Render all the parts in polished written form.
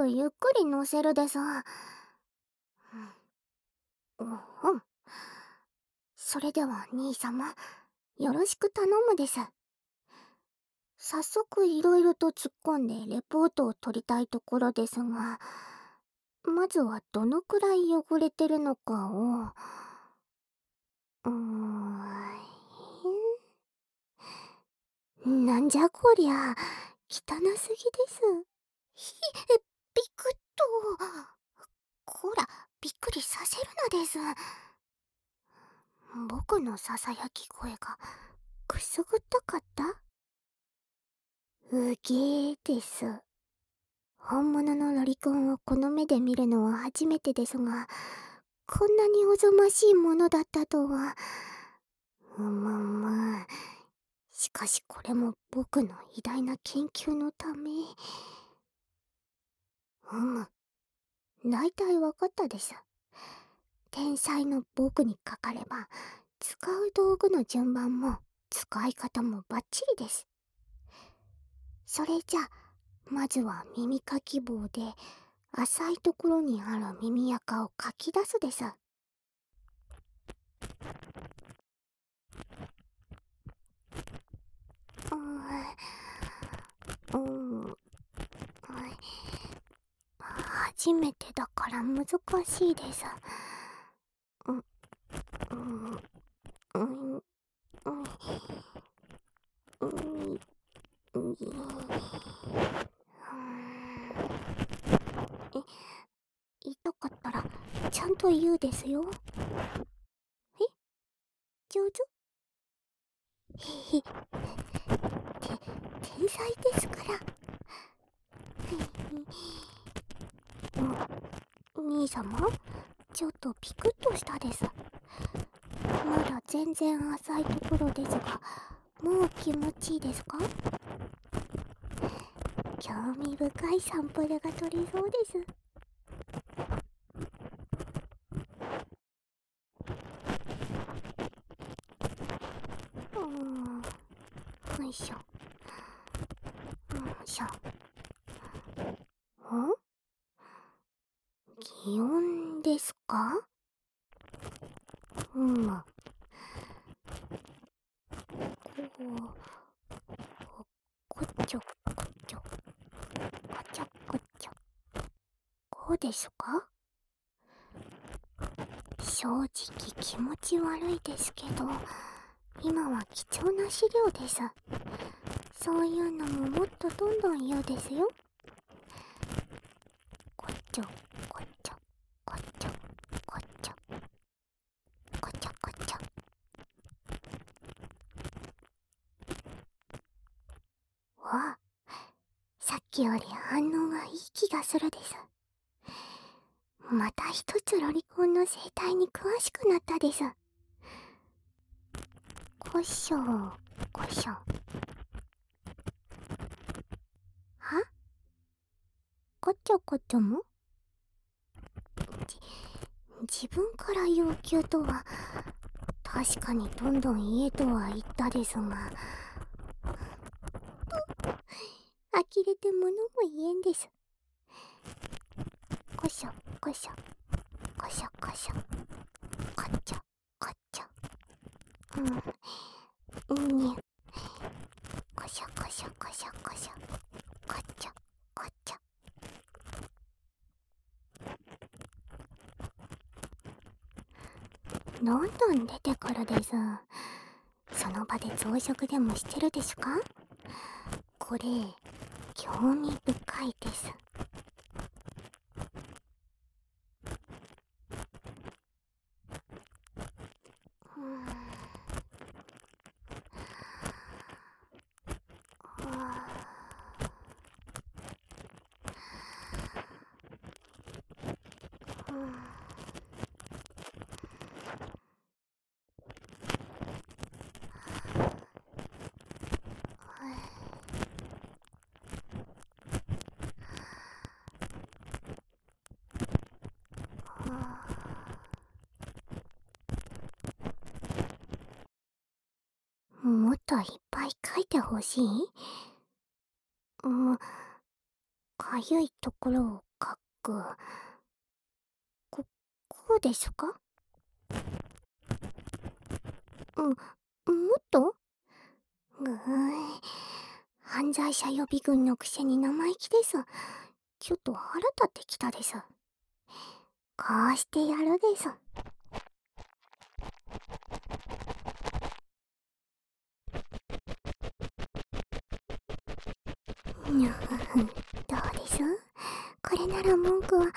とゆっくり乗せるでさ。うん。それでは兄様、よろしく頼むです。早速いろいろと突っ込んでレポートを取りたいところですが、まずはどのくらい汚れてるのかを、なんじゃこりゃ、汚すぎです。ひ、びくっと。こら、びっくりさせるなです。僕のささやき声がくすぐったかった？うげーです。本物のロリコンをこの目で見るのは初めてですが、こんなにおぞましいものだったとは。しかしこれも僕の偉大な研究のため。大体わかったです。天才の僕にかかれば、使う道具の順番も使い方もバッチリです。それじゃ、まずは耳かき棒で浅いところにある耳垢をかき出すです。初めてだから難しいです。痛かったらちゃんと言うですよ。上手？へへ、天才ですから。兄様、ちょっとピクッとしたです。まだ全然浅いところですが、もう気持ちいいですか？興味深いサンプルが取れそうです。よいしょ。よいしょ。擬音ですか？こっちょこっちょ、こちょこちょ。こうですか？正直気持ち悪いですけど、今は貴重な資料です。そういうのももっとどんどん言うですよ。こっちょこっちょこっちょこっちょこちょこちょ。さっきより反応がいい気がするです。また一つロリコンの生態に詳しくなったです。こしょこしょ。は？こちょこちょも？自分から要求とは、確かにどんどん言えとは言ったですが、呆れて物も言えんです。こしょこしょこしょこしょこっちょこっちょ。にこしょこしょこしょこしょこっちょこっちょ。どんどん出てくるです。その場で増殖でもしてるですか？これ興味深いです。もっといっぱい書いてほしい？かゆいところをこ、こうですか？もっと犯罪者予備軍のくせに生意気です。ちょっと腹立ってきたです。こうしてやるです。にゃふふ、どうですこれなら文句は、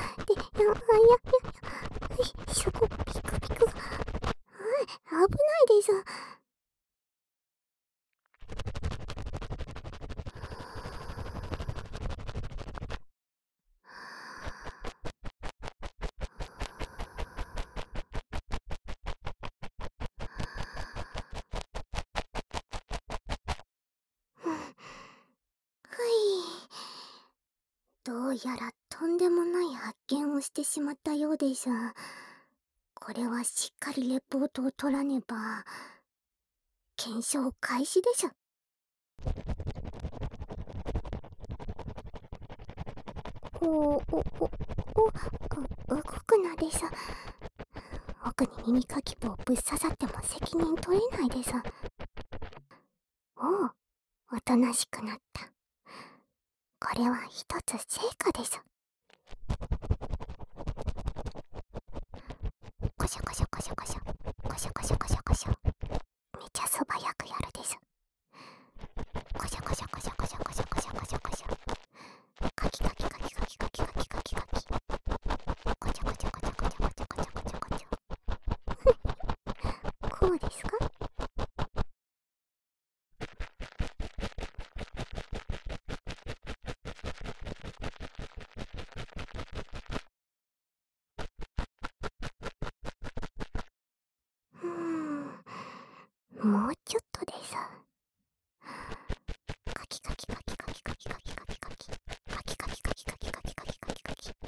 そこピクピクが、危ないです。どうやらとんでもない発見をしてしまったようです。これはしっかりレポートを取らねば。検証開始でしょ。動くなです。奥に耳かき棒ぶっ刺さっても責任取れないです。おう、おとなしくなった。これは一つ成果です。コシャコシャコシャコシャコシャコシャコシャコシャ、めちゃ素早くやるです。コシャコシャコシャコシャコシャコシャコシャコシャ、カキカキカキカキカキカキカキカキ、コチャコチャコチャコチャコチャコチャコチャコチャ。こうですか？もうちょっとです。カキカキカキカキカキカキカキカキカキカキカキカキカキカキカキカキ。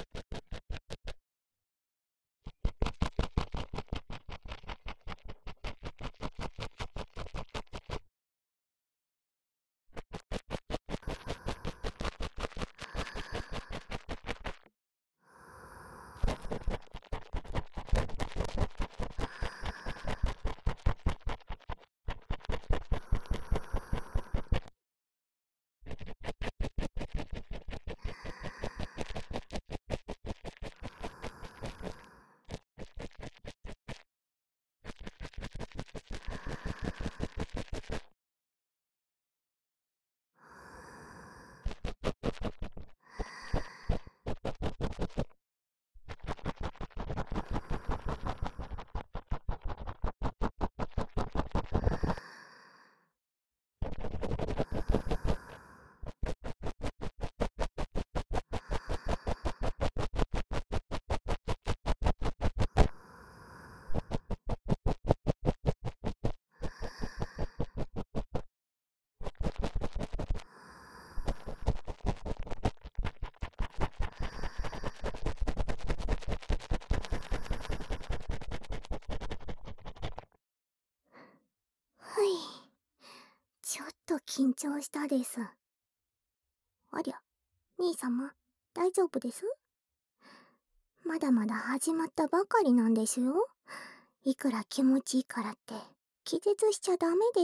はい。ちょっと緊張したです。ありゃ、兄様、大丈夫です？まだまだ始まったばかりなんですよ。いくら気持ちいいからって、気絶しちゃダメです。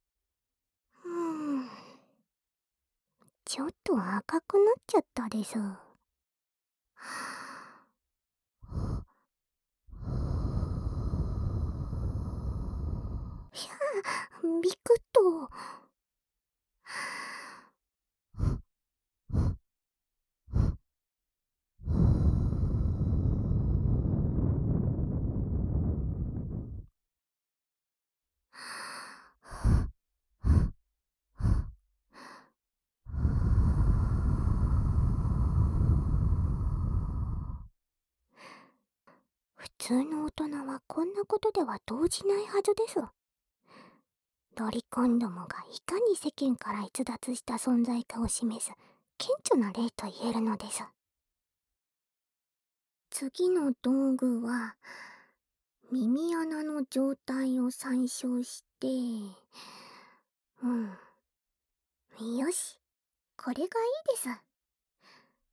ちょっと赤くなっちゃったです。ひゃ、ビクッと。普通の大人はこんなことでは動じないはずです。ロリコンどもがいかに世間から逸脱した存在かを示す顕著な例と言えるのです。次の道具は、耳穴の状態を参照して、よし、これがいいです。